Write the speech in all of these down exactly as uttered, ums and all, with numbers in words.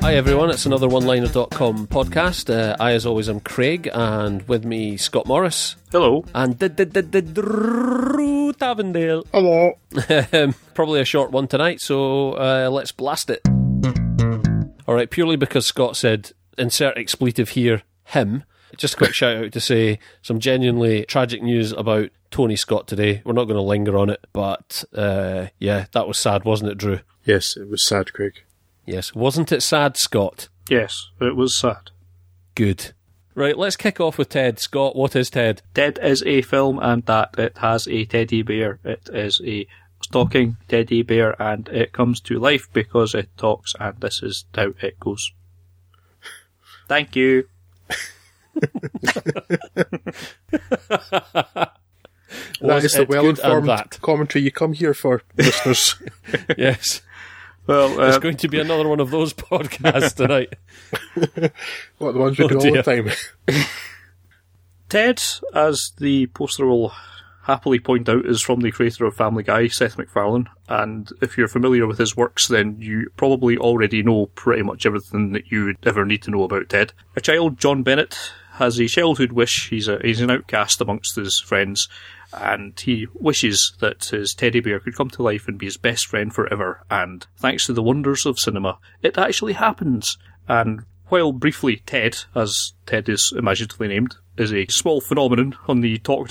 Hi everyone, it's another one liner dot com podcast. Uh, I, as always, am Craig, and with me, Scott Morris. Hello. And d- d- d- d- Drew Tavendale. Hello. Um, Probably a short one tonight, so uh, let's blast it. Alright, purely because Scott said, insert expletive here, him. Just a quick shout out to say some genuinely tragic news about Tony Scott today. We're not going to linger on it, but uh, yeah, that was sad, wasn't it, Drew? Yes, it was sad, Craig. Yes. Wasn't it sad, Scott? Yes, it was sad. Good. Right, let's kick off with Ted. Scott, what is Ted? Ted is a film, and that it has a teddy bear. It is a talking teddy bear, and it comes to life because it talks, and this is how it goes. Thank you. That is the well-informed commentary you come here for, listeners. Yes. Well, There's uh, going to be another one of those podcasts tonight. What, the ones we Oh, do all dear. the time? Ted, as the poster will happily point out, is from the creator of Family Guy, Seth MacFarlane, and if you're familiar with his works, then you probably already know pretty much everything that you would ever need to know about Ted. A child, John Bennett, has a childhood wish. He's a he's an outcast amongst his friends, and he wishes that his teddy bear could come to life and be his best friend forever, and thanks to the wonders of cinema, it actually happens. And while briefly Ted, as Ted is imaginatively named, is a small phenomenon on the talk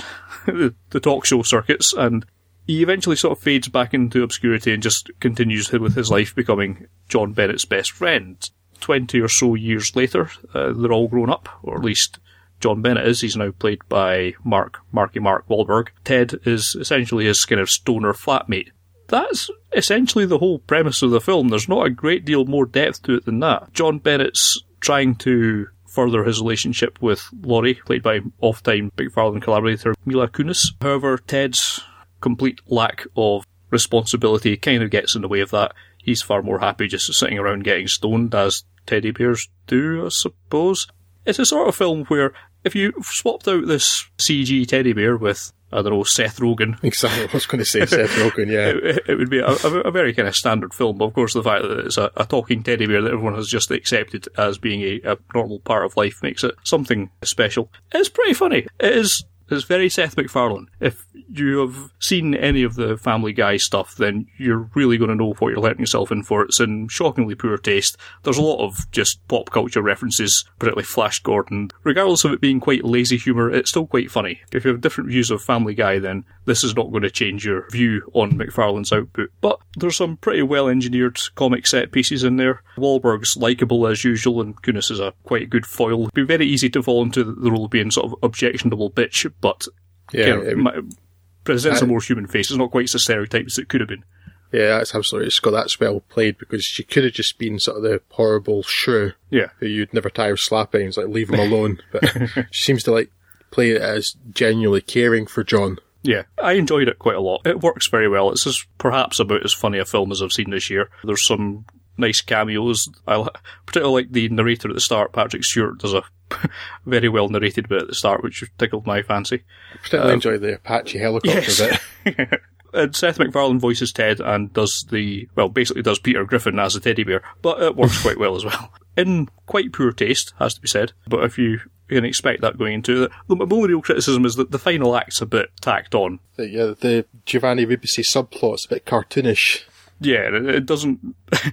the talk show circuits, and he eventually sort of fades back into obscurity and just continues with his life becoming John Bennett's best friend. Twenty or so years later, uh, they're all grown up, or at least John Bennett is. He's now played by Mark, Marky Mark Wahlberg. Ted is essentially his kind of stoner flatmate. That's essentially the whole premise of the film. There's not a great deal more depth to it than that. John Bennett's trying to further his relationship with Laurie, played by oft-time MacFarlane collaborator Mila Kunis. However, Ted's complete lack of responsibility kind of gets in the way of that. He's far more happy just sitting around getting stoned, as teddy bears do, I suppose. It's a sort of film where if you swapped out this C G teddy bear with, I don't know, Seth Rogen. Exactly, I was going to say Seth Rogen, yeah. It, it would be a, a, a very kind of standard film, but of course the fact that it's a, a talking teddy bear that everyone has just accepted as being a, a normal part of life makes it something special. It's pretty funny. It is It's very Seth MacFarlane. If you have seen any of the Family Guy stuff, then you're really going to know what you're letting yourself in for. It's in shockingly poor taste. There's a lot of just pop culture references, particularly Flash Gordon. Regardless of it being quite lazy humour, it's still quite funny. If you have different views of Family Guy, then this is not going to change your view on MacFarlane's output. But there's some pretty well-engineered comic set pieces in there. Wahlberg's likeable as usual, and Kunis is a quite good foil. It'd be very easy to fall into the role of being sort of objectionable bitch, but Yeah, kind of it- ma- presents I- a more human face. It's not quite so stereotyped as it could have been. Yeah, that's absolutely, Scott, that's well played, because she could have just been sort of the horrible shrew Yeah. who you'd never tire slapping. It's like, leave him alone. But she seems to like play it as genuinely caring for John. Yeah, I enjoyed it quite a lot. It works very well. It's as, perhaps about as funny a film as I've seen this year. There's some nice cameos. I particularly like the narrator at the start. Patrick Stewart does a very well narrated bit at the start, which tickled my fancy. I particularly Um, enjoy the Apache helicopter yes. bit. And Seth MacFarlane voices Ted and does the, well, basically does Peter Griffin as a teddy bear, but it works quite well as well. In quite poor taste, has to be said, but if you can expect that going into it, the my only real criticism is that the final act's a bit tacked on. The, yeah, the Giovanni Ribisi subplot's a bit cartoonish. Yeah, it, it doesn't...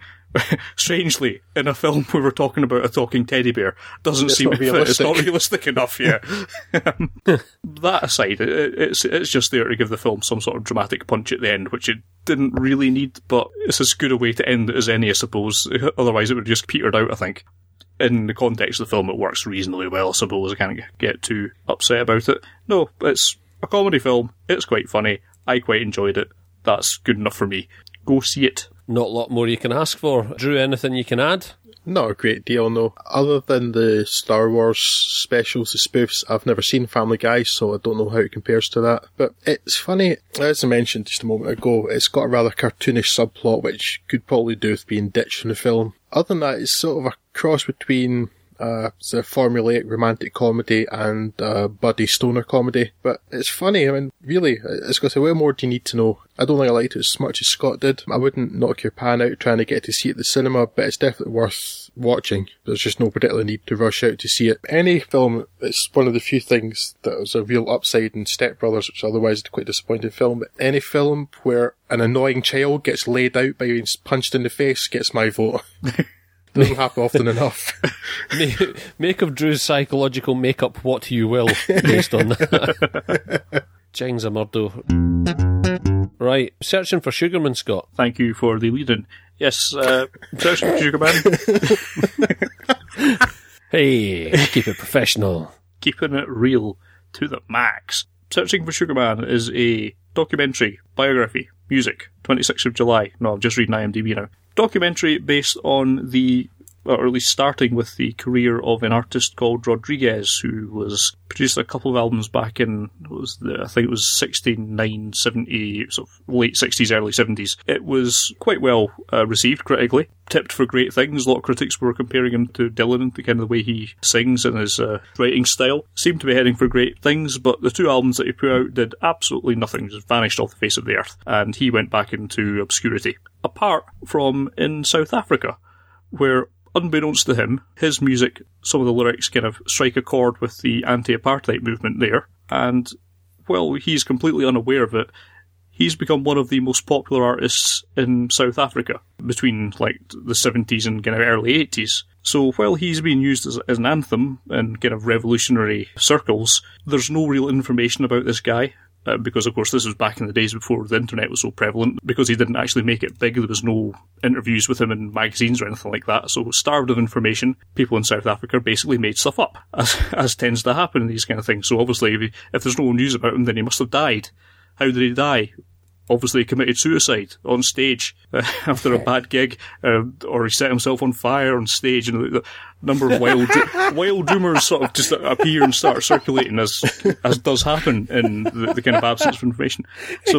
Strangely, in a film where we're talking about a talking teddy bear, doesn't It's seem not to fit. It's not realistic. realistic enough, yeah. Um, that aside, it, it's it's just there to give the film some sort of dramatic punch at the end, which it didn't really need, but it's as good a way to end it as any, I suppose. Otherwise it would have just petered out, I think. In the context of the film, it works reasonably well, I suppose. I can't get too upset about it. No, it's a comedy film. It's quite funny. I quite enjoyed it. That's good enough for me. Go see it. Not a lot more you can ask for. Drew, anything you can add? Not a great deal, no. Other than the Star Wars specials, the spoofs, I've never seen Family Guy, so I don't know how it compares to that. But it's funny, as I mentioned just a moment ago, it's got a rather cartoonish subplot, which could probably do with being ditched in the film. Other than that, it's sort of a cross between uh, it's a formulaic romantic comedy and uh, buddy stoner comedy. But it's funny, I mean, really, it's got a way more do you need to know. I don't think I liked it as much as Scott did. I wouldn't knock your pan out trying to get to see it at the cinema, but it's definitely worth watching. There's just no particular need to rush out to see it. Any film, it's one of the few things that was a real upside in Step Brothers, which otherwise is quite a disappointing film. But any film where an annoying child gets laid out by being punched in the face gets my vote. Doesn't happen often enough. make, make of Drew's psychological makeup what you will, based on that. James Amurdo. Right, searching for Sugarman, Scott. Thank you for the lead-in. Yes, uh, searching for Sugarman. Hey, keep it professional. Keeping it real to the max. Searching for Sugarman is a documentary, biography, music, twenty-sixth of July. No, I'm just reading IMDb now. Documentary based on the, or at least starting with the career of an artist called Rodriguez, who was produced a couple of albums back in, what was the, I think it was sixty-nine, seventy, sort of late sixties, early seventies. It was quite well uh, received critically, tipped for great things. A lot of critics were comparing him to Dylan, the kind of the way he sings and his uh, writing style. Seemed to be heading for great things, but the two albums that he put out did absolutely nothing, just vanished off the face of the earth, and he went back into obscurity. Apart from in South Africa, where, unbeknownst to him, his music, some of the lyrics kind of strike a chord with the anti-apartheid movement there, and, well, he's completely unaware of it. He's become one of the most popular artists in South Africa between, like, the seventies and kind of early eighties. So while he's being used as, as an anthem in kind of revolutionary circles, there's no real information about this guy. Uh, because, of course, this was back in the days before the internet was so prevalent. Because he didn't actually make it big, there was no interviews with him in magazines or anything like that. So, starved of information, people in South Africa basically made stuff up, as, as tends to happen in these kind of things. So, obviously, if, he, if there's no news about him, then he must have died. How did he die? Obviously, he committed suicide on stage uh, after a bad gig, uh, or he set himself on fire on stage, and the, the number of wild wild rumours sort of just appear and start circulating, as as does happen in the, the kind of absence of information. So,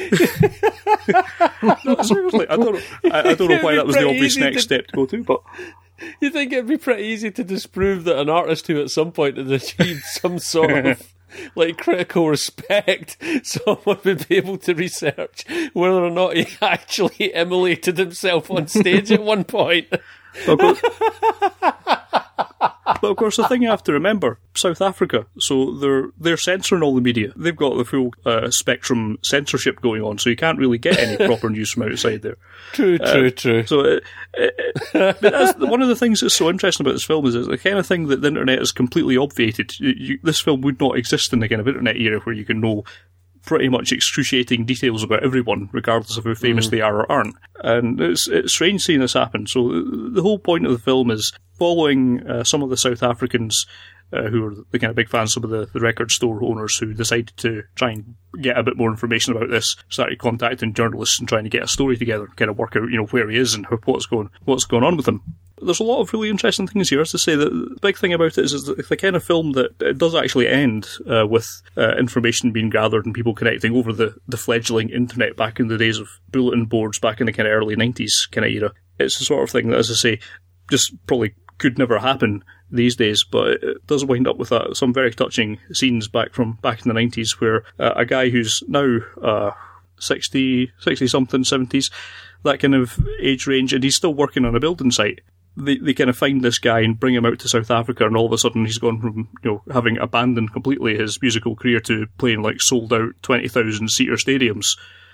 no, seriously, I don't know. I, I don't know why that was the obvious next to, step to go to, but. You think it'd be pretty easy to disprove that an artist who at some point had achieved some sort of like critical respect, someone would be able to research whether or not he actually immolated himself on stage at one point. But of, course, but of course, the thing you have to remember, South Africa, so they're they're censoring all the media. They've got the full uh, spectrum censorship going on, so you can't really get any proper news from outside there. True, uh, true, true. So, it, it, it, but that's, one of the things that's so interesting about this film is it's the kind of thing that the internet has completely obviated. You, you, this film would not exist in the kind of internet era where you can know pretty much excruciating details about everyone, regardless of how famous mm. they are or aren't. And it's, it's strange seeing this happen. So the whole point of the film is following uh, some of the South Africans uh, who are the kind of big fans, some of the, the record store owners who decided to try and get a bit more information about this, started contacting journalists and trying to get a story together, kind of work out, you know, where he is and what's going, what's going on with him. There's a lot of really interesting things here. As to say, that the big thing about it is, is the kind of film that it does actually end uh, with uh, information being gathered and people connecting over the, the fledgling internet back in the days of bulletin boards, back in the kind of early nineties kind of era. It's the sort of thing that, as I say, just probably could never happen these days, but it does wind up with uh, some very touching scenes back from back in the nineties where uh, a guy who's now uh, sixty, sixty-something, seventies, that kind of age range, and he's still working on a building site. They they kind of find this guy and bring him out to South Africa, and all of a sudden he's gone from, you know, having abandoned completely his musical career to playing like sold out twenty thousand seater stadiums.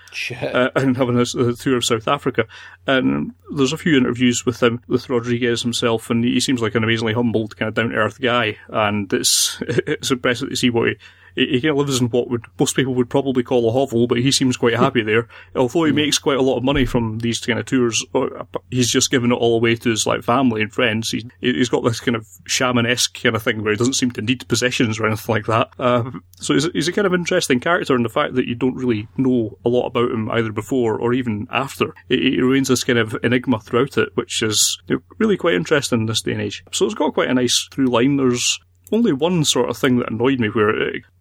Uh, and having a, a tour of South Africa. And there's a few interviews with him, with Rodriguez himself, and he seems like an amazingly humbled, kind of down-to-earth guy, and it's it's impressive to see what he, he, he kind of lives in what would most people would probably call a hovel, but he seems quite happy there. Although he mm. makes quite a lot of money from these kind of tours, he's just given it all away to his like family and friends. He, he's got this kind of shaman-esque kind of thing where he doesn't seem to need possessions or anything like that. Uh, so he's, he's a kind of interesting character, and the fact that you don't really know a lot about him either before or even after, it, it remains this kind of enigma throughout it, which is, you know, really quite interesting in this day and age. So it's got quite a nice through line. There's only one sort of thing that annoyed me, where it,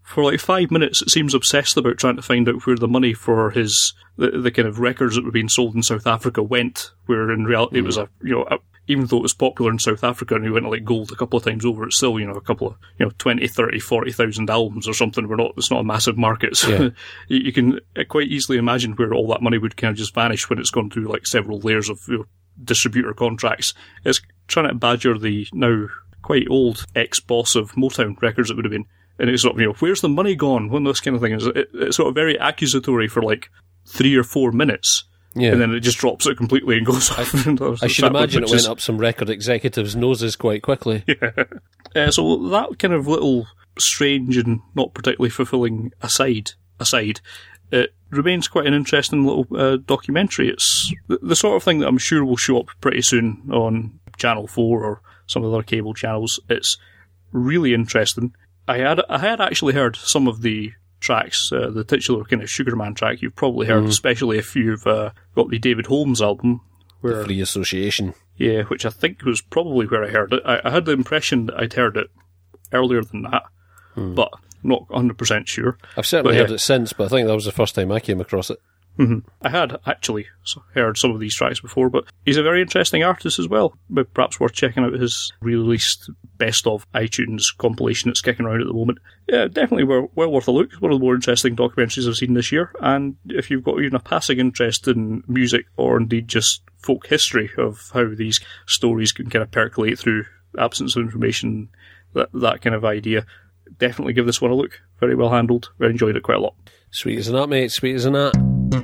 for like five minutes, it seems obsessed about trying to find out where the money for his the, the kind of records that were being sold in South Africa went. Where in reality, mm. it was a you know a, even though it was popular in South Africa and he went to like gold a couple of times over, it's still you know a couple of you know twenty, thirty, forty thousand albums or something. We're not it's not a massive market, so yeah. you, you can quite easily imagine where all that money would kind of just vanish when it's gone through like several layers of you know, distributor contracts. It's trying to badger the now quite old ex-boss of Motown Records, it would have been. And it's sort of, you know, where's the money gone? When this kind of thing is, it, it's sort of very accusatory for like three or four minutes. Yeah. And then it just drops it completely and goes off. I, I should imagine it went up some record executives' noses quite quickly. Yeah. Uh, so that kind of little strange and not particularly fulfilling aside, aside, it remains quite an interesting little uh, documentary. It's the, the sort of thing that I'm sure will show up pretty soon on Channel four or some of the other cable channels. It's really interesting. I had I had actually heard some of the tracks, uh, the titular kind of Sugarman track you've probably heard, mm. especially if you've uh, got the David Holmes album. Where, the Free Association. Yeah, which I think was probably where I heard it. I, I had the impression that I'd heard it earlier than that, mm. but I'm not one hundred percent sure. I've certainly but, heard yeah. it since, but I think that was the first time I came across it. Mm-hmm. I had actually heard some of these tracks before, but he's a very interesting artist as well. But perhaps worth checking out his re-released best of iTunes compilation that's kicking around at the moment. Yeah, definitely well, well worth a look. It's one of the more interesting documentaries I've seen this year. And if you've got even a passing interest in music or indeed just folk history of how these stories can kind of percolate through absence of information, that that kind of idea, definitely give this one a look. Very well handled. I enjoyed it quite a lot. Sweet as an that, mate. Sweet as an that.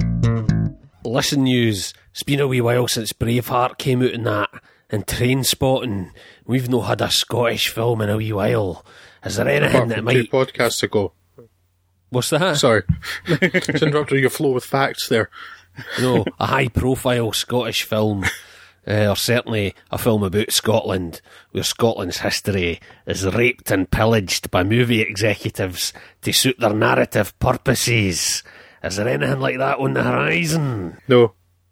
Listen, news. It's been a wee while since Braveheart came out and that, and Trainspotting. We've not had a Scottish film in a wee while. Is there anything Apart that from might... two podcasts ago. What's that? Sorry. Just interrupted your flow with facts there. No, a high-profile Scottish film. Uh, or certainly a film about Scotland, where Scotland's history is raped and pillaged by movie executives to suit their narrative purposes. Is there anything like that on the horizon? No.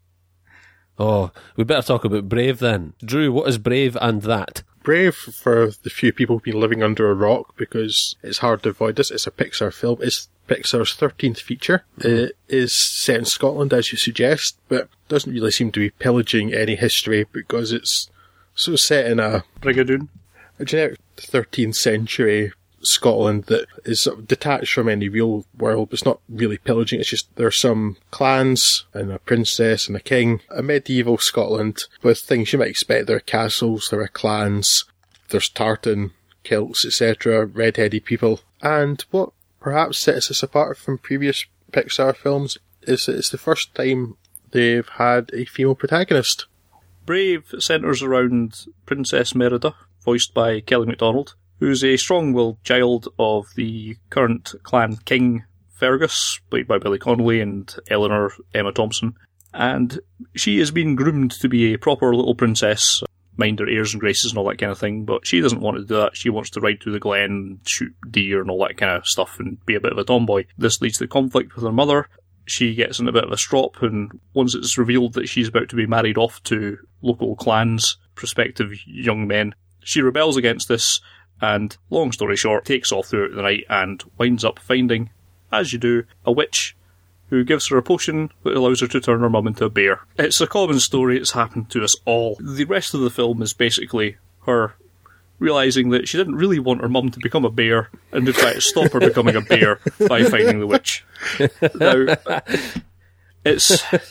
Oh, we better talk about Brave then. Drew, what is Brave and that? Brave, for the few people who've been living under a rock, because it's hard to avoid this, it's a Pixar film. It's Pixar's thirteenth feature. Mm-hmm. It is set in Scotland, as you suggest, but doesn't really seem to be pillaging any history because it's sort of set in a Brigadoon, a generic thirteenth century Scotland that is sort of detached from any real world. It's not really pillaging, it's just there are some clans and a princess and a king. A medieval Scotland with things you might expect. There are castles, there are clans, there's tartan, kilts, et cetera, red-headed people. And what perhaps sets us apart from previous Pixar films is that it's the first time they've had a female protagonist. Brave centres around Princess Merida, voiced by Kelly MacDonald, who's a strong-willed child of the current clan king Fergus, played by Billy Connolly and Eleanor Emma Thompson. And she has been groomed to be a proper little princess, mind her airs and graces and all that kind of thing, but she doesn't want to do that. She wants to ride through the glen, shoot deer and all that kind of stuff and be a bit of a tomboy. This leads to conflict with her mother. She gets in a bit of a strop, and once it's revealed that she's about to be married off to local clans, prospective young men, she rebels against this, and long story short, takes off throughout the night and winds up finding, as you do, a witch who gives her a potion that allows her to turn her mum into a bear. It's a common story, it's happened to us all. The rest of the film is basically her realising that she didn't really want her mum to become a bear, and to try to stop her becoming a bear by finding the witch. Now, it's...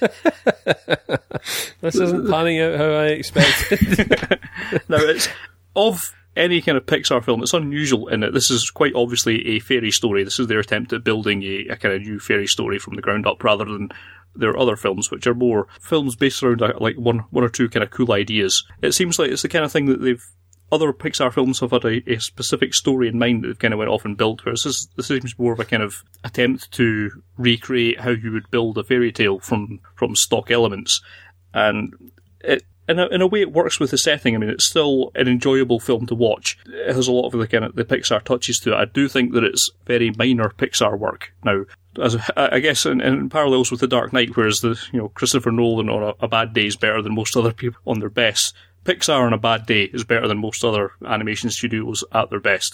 This isn't panning out how I expected. Now, it's... Of any kind of Pixar film, it's unusual in that this is quite obviously a fairy story. This is their attempt at building a, a kind of new fairy story from the ground up, rather than their other films, which are more films based around like one one or two kind of cool ideas. It seems like it's the kind of thing that they've other Pixar films have had a, a specific story in mind that they've kind of went off and built, whereas this, this seems more of a kind of attempt to recreate how you would build a fairy tale from, from stock elements. And it In a, in a way, it works with the setting. I mean, it's still an enjoyable film to watch. It has a lot of the kind of the Pixar touches to it. I do think that it's very minor Pixar work. Now, as I guess in, in parallels with The Dark Knight, whereas the you know Christopher Nolan on a, a bad day is better than most other people on their best, Pixar on a bad day is better than most other animation studios at their best.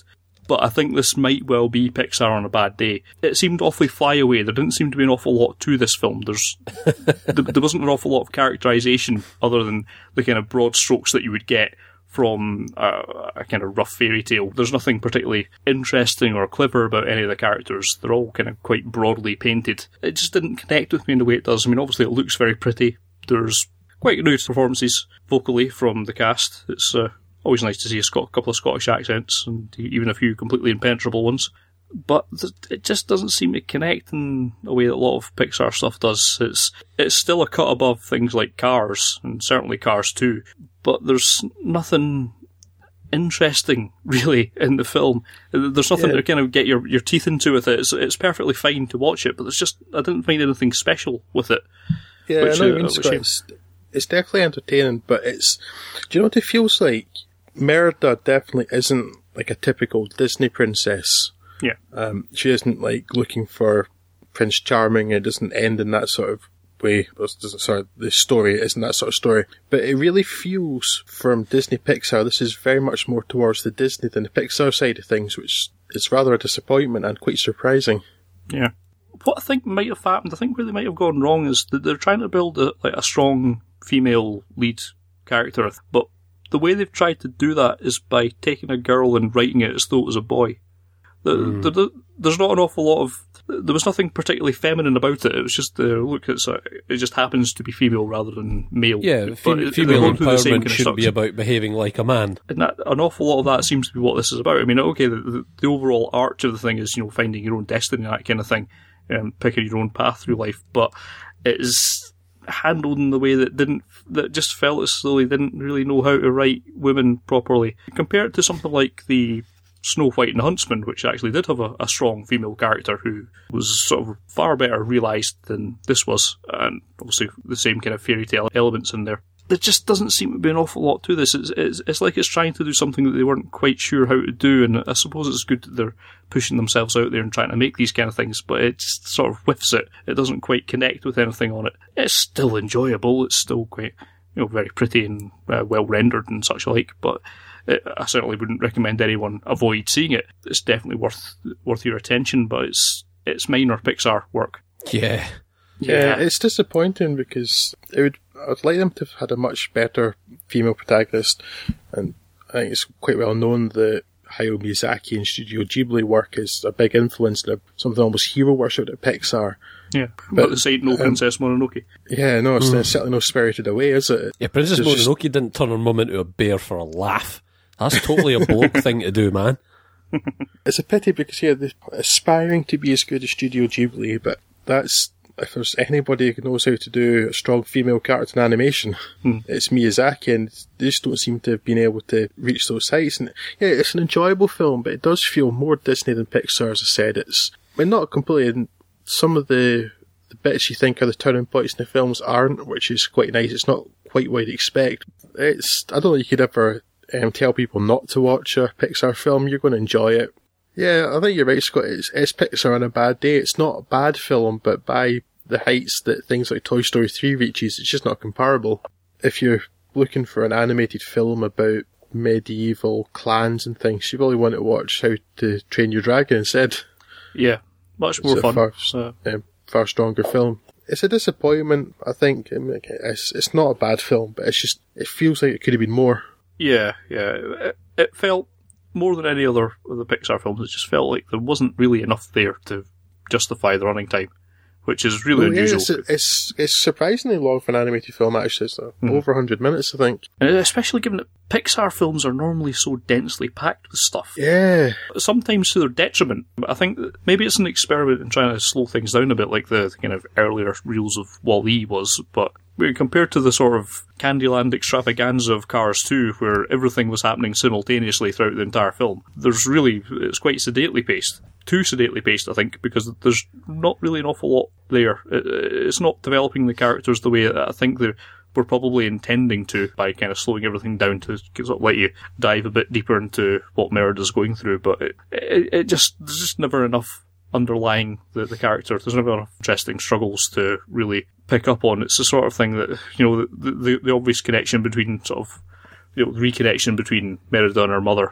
but I think this might well be Pixar on a bad day. It seemed awfully flyaway. There didn't seem to be an awful lot to this film. There's there wasn't an awful lot of characterization other than the kind of broad strokes that you would get from a, a kind of rough fairy tale. There's nothing particularly interesting or clever about any of the characters. They're all kind of quite broadly painted. It just didn't connect with me in the way it does. I mean, obviously it looks very pretty. There's quite good performances vocally from the cast. It's uh, always nice to see a Scot- couple of Scottish accents, and even a few completely impenetrable ones. But th- it just doesn't seem to connect in a way that a lot of Pixar stuff does. It's it's still a cut above things like Cars, and certainly Cars two, but there's nothing interesting, really, in the film. There's nothing yeah. to kind of get your, your teeth into with it. It's, it's perfectly fine to watch it, but there's just, I didn't find anything special with it. Yeah, which, I know uh, what you mean, which Scott. It's, it's definitely entertaining, but it's... Do you know what it feels like? Merida definitely isn't like a typical Disney princess. Yeah. Um, she isn't like looking for Prince Charming. It doesn't end in that sort of way. Sorry, the story isn't that sort of story. But it really feels from Disney Pixar, this is very much more towards the Disney than the Pixar side of things, which is rather a disappointment and quite surprising. Yeah. What I think might have happened, I think where they might have gone wrong is that they're trying to build a, like a strong female lead character, but the way they've tried to do that is by taking a girl and writing it as though it was a boy. The, mm. the, the, there's not an awful lot of... There was nothing particularly feminine about it. It was just, uh, look, it's a, it just happens to be female rather than male. Yeah, but fem- it, female empowerment shouldn't be about behaving like a man. And that, an awful lot of that seems to be what this is about. I mean, okay, the, the, the overall arch of the thing is, you know, finding your own destiny, that kind of thing, um, picking your own path through life, but it is handled in the way that didn't, that just felt as though they didn't really know how to write women properly. Compared to something like the Snow White and the Huntsman, which actually did have a, a strong female character who was sort of far better realised than this was, and obviously the same kind of fairy tale elements in there. There just doesn't seem to be an awful lot to this. It's, it's, it's like it's trying to do something that they weren't quite sure how to do, and I suppose it's good that they're pushing themselves out there and trying to make these kind of things, but it just sort of whiffs it. It doesn't quite connect with anything on it. It's still enjoyable, it's still quite, you know, very pretty and uh, well rendered and such like, but it, I certainly wouldn't recommend anyone avoid seeing it. It's definitely worth worth your attention, but it's it's minor Pixar work. Yeah. Yeah, it's disappointing because it would, I'd like them to have had a much better female protagonist, and I think it's quite well known that Hayao Miyazaki and Studio Ghibli work is a big influence and something almost hero worship at Pixar. Yeah, but, but the side no um, Princess Mononoke. Yeah, no, it's mm. certainly no Spirited Away, is it? Yeah, Princess There's Mononoke just... didn't turn her mum into a bear for a laugh. That's totally a bloke thing to do, man. It's a pity because, yeah, they're aspiring to be as good as Studio Ghibli, but that's... If there's anybody who knows how to do a strong female character in animation, hmm. it's Miyazaki, and they just don't seem to have been able to reach those heights. And yeah, it's an enjoyable film, but it does feel more Disney than Pixar, as I said. It's, I mean, not completely. Some of the, the bits you think are the turning points in the films aren't, which is quite nice. It's not quite what you'd expect. It's, I don't think you could ever um, tell people not to watch a Pixar film. You're going to enjoy it. Yeah, I think you're right, Scott. It's, it's Pixar on a bad day. It's not a bad film, but by the heights that things like Toy Story three reaches, it's just not comparable. If you're looking for an animated film about medieval clans and things, you really want to watch How to Train Your Dragon instead. Yeah, much more it's fun. A far, uh, um, far stronger film. It's a disappointment, I think. I mean, it's, it's not a bad film, but it's just, it feels like it could have been more. Yeah, yeah. It, it felt, more than any other of the Pixar films, it just felt like there wasn't really enough there to justify the running time, which is really well, yeah, unusual. It's, it's it's surprisingly long for an animated film, actually. It's uh, mm. over one hundred minutes, I think. And especially given that Pixar films are normally so densely packed with stuff. Yeah. Sometimes to their detriment. I think maybe it's an experiment in trying to slow things down a bit, like the kind of earlier reels of Wall-E was, but compared to the sort of Candyland extravaganza of Cars two, where everything was happening simultaneously throughout the entire film, there's really, it's quite sedately paced. Too sedately paced, I think, because there's not really an awful lot there. It's not developing the characters the way that I think they were probably intending to, by kind of slowing everything down to sort of let you dive a bit deeper into what Merida's going through, but it, it, it just, there's just never enough underlying the, the character. There's never enough interesting struggles to really pick up on. It's the sort of thing that, you know, the, the, the obvious connection between sort of, you know, reconnection between Merida and her mother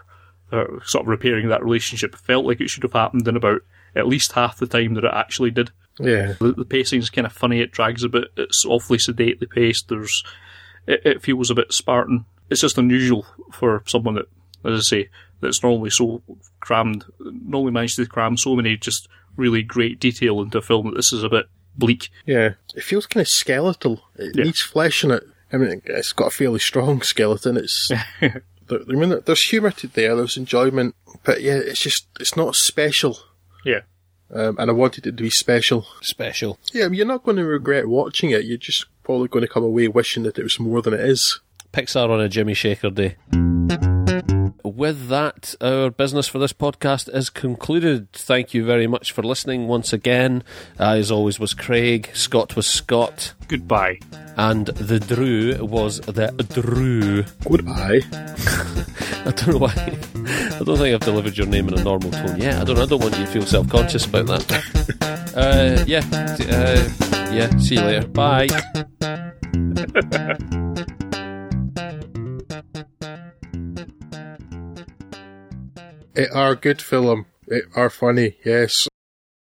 uh, sort of repairing that relationship. It felt like it should have happened in about at least half the time that it actually did. Yeah. The, the pacing's kind of funny, it drags a bit, it's awfully sedately paced, there's, it, it feels a bit Spartan. It's just unusual for someone that, as I say, that's normally so crammed, normally managed to cram so many just really great detail into a film that this is a bit bleak. Yeah. It feels kind of skeletal. It Yeah. needs flesh in it. I mean, it's got a fairly strong skeleton. It's, there, I mean, there's humour to there, there's enjoyment, but yeah, it's just, it's not special. Yeah. Um, and I wanted it to be special. Special. Yeah, I mean, you're not going to regret watching it. You're just probably going to come away wishing that it was more than it is. Pixar on a Jimmy Shaker day. With that, our business for this podcast is concluded. Thank you very much for listening once again. Uh, as always was Craig, Scott was Scott, Goodbye. and the Drew was the Drew. Goodbye. I don't know why. I don't think I've delivered your name in a normal tone yet. I don't. I don't want you to feel self-conscious about that. uh, yeah. Uh, yeah. See you later. Bye. It are good film. It are funny, yes.